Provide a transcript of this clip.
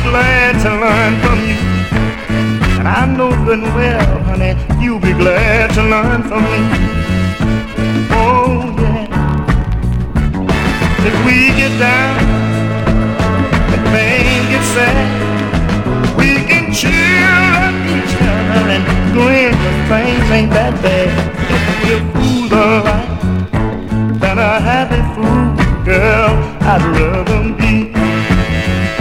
glad to learn from you. And I know good and well, honey, you'll be glad to learn from me. Oh, yeah. If we get down and things get sad, we can cheer up each other and grin, 'cause things ain't that bad. If we're fools alright, then a happy fool, girl, I'd love